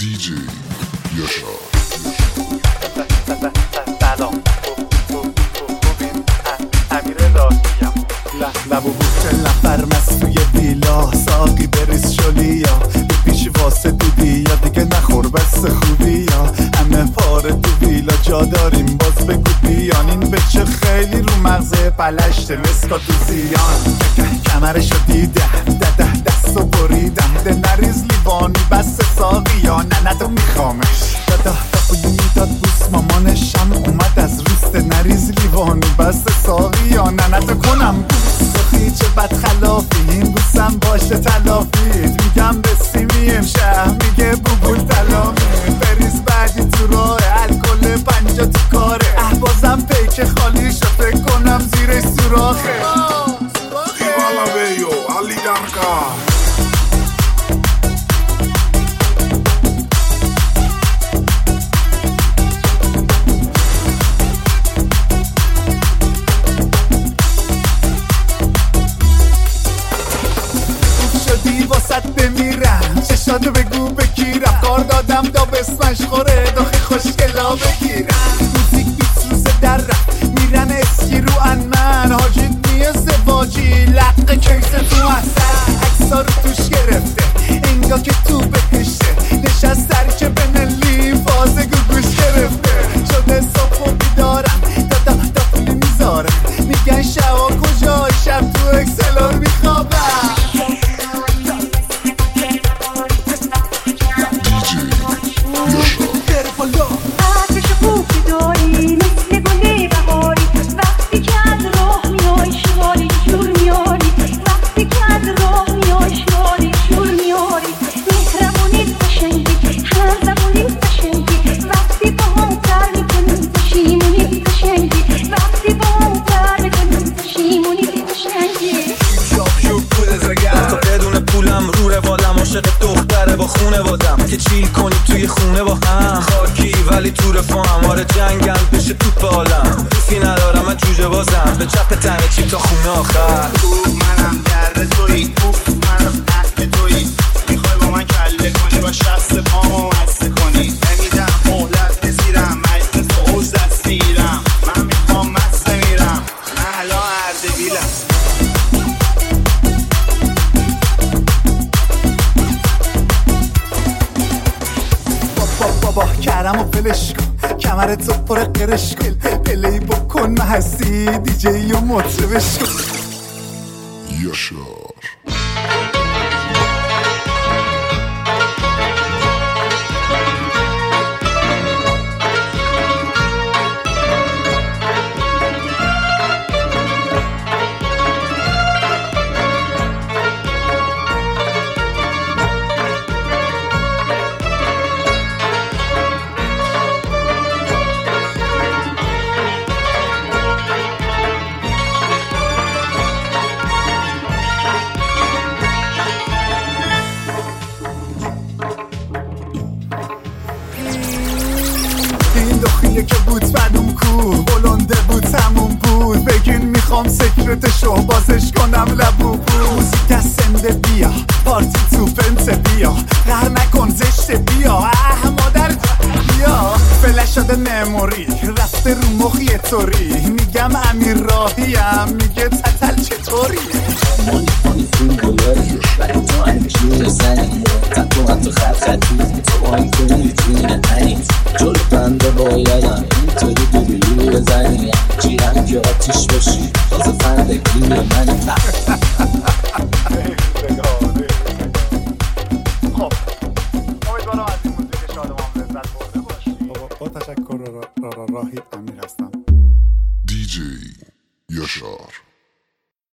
دیجی یاشار. سلام خوبین؟ امیر راهیم. لب و بوت نفر توی ویلا، ساقی بریز شلیا، بپیچی واسه دودی یا دیگه نخور بس خوبی یا همه پاره تو ویلا جا داریم، باز بگو بیان. این بچه خیلی رو مغزه پلشته، مسکا تو زیان، کمرشو دیدم دستو بریدم، ده نریز لیوانی بس ساقی یا نه تو میخوامش. دادا میداد بوس مامانشم اومد از روست، نریز لیوانی بس ساقی یا نه تو کنم بوس. ساقی چه بد خلافی، این بوسم باشه تلافید، میگم به سیمی امشه میگه بوبول تلامی، بریز بعدی تو راه الکل 50 تو کاره، بازم پیک خالی شد فکر کنم زیرش سوراخه. Hvala Vejo, ali Janka. شدی واسط بمیرم، چشاتو بگو بگیرم، کار دادم دا بسمش خوره داخل خوشگلا بگیرم. موزیک 20 روز در رفت میرن اسکی رو انمن، حاجید نیه زواجی لقه کیسه تو احسن، اکسا رو توش گرفته انگا که تو بهشه، نشست سرکه بنلی فاز گوش گرفته، شده صبح و بیدارم دا پولی میذارم، میگن شوا کجای شب تو اکسلار میخوابم. دختره با خونه بادم که چیل کنی توی خونه با هم، خاکی ولی تو رفاهم، آره جنگم بشه تو بالم، دوستی ندارم من جوجه بازم، به چپ تنه چیم تا خونه آخر. منم در توی منم تحت توی، میخوای با من کله کنی با شخص پامو مسته کنی، نمیدم مهلت بزیرم مجلس حوز دست میرم، من میخوام مسته میرم محلا اردبیلم. بابا کرم و پلش کن، کمرت تو پر قرش کن، پلی بکن محسی دیجی و مطربش کن. یاشار. که بود بدوم کو بلنده بود تموم بود، بگین میخوام سکرتشو بازش کنم لبو بود. موزیک از سنده بیا پارتی تو پنت بیا، قهر نکن زشت بیا مادر بیا، فلش شده مموری رفته رو مخی طوری، میگم امیر راهیم میگه تتل چطوری. مانی فیلم گلاری ولی تو انجور زنی، تکو تو خطی تو آین تو میتونه تنید، جلو بنده بایدم اینطوری دوبیلی بزنی، جیرم که آتیش باشی تازه فندگی منی. خب امیدوارم از این موزیک شادمان لذت برده باشی. با تشکر راهی امیر هستم. دیجی یاشار.